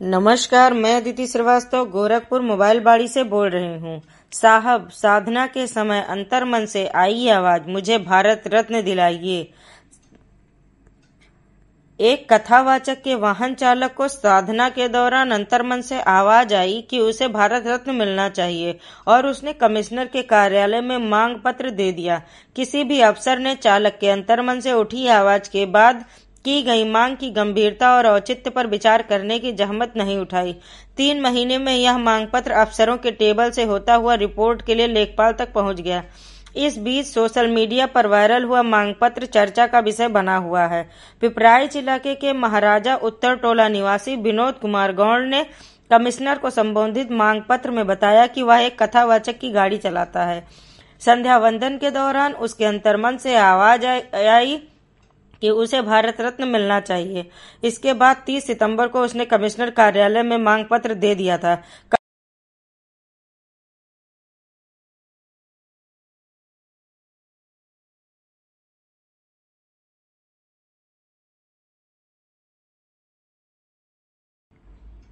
नमस्कार, मैं अदिति श्रीवास्तव गोरखपुर मोबाइल बाड़ी से बोल रही हूँ। साहब, साधना के समय अंतर्मन से आई आवाज, मुझे भारत रत्न दिलाइए। एक कथावाचक के वाहन चालक को साधना के दौरान अंतर्मन से आवाज आई कि उसे भारत रत्न मिलना चाहिए और उसने कमिश्नर के कार्यालय में मांग पत्र दे दिया। किसी भी अफसर ने चालक के अंतर्मन से उठी आवाज के बाद की गई मांग की गंभीरता और औचित्य पर विचार करने की जहमत नहीं उठाई। 3 महीने में यह मांग पत्र अफसरों के टेबल से होता हुआ रिपोर्ट के लिए लेखपाल तक पहुंच गया। इस बीच सोशल मीडिया पर वायरल हुआ मांग पत्र चर्चा का विषय बना हुआ है। पिपराइच इलाके के महाराजा उत्तर टोला निवासी विनोद कुमार गौड़ ने कमिश्नर को संबोधित मांग पत्र में बताया कि वह एक कथावाचक की गाड़ी चलाता है। संध्या वंदन के दौरान उसके अंतर्मन से आवाज आई कि उसे भारत रत्न मिलना चाहिए। इसके बाद 30 सितंबर को उसने कमिश्नर कार्यालय में मांग पत्र दे दिया था।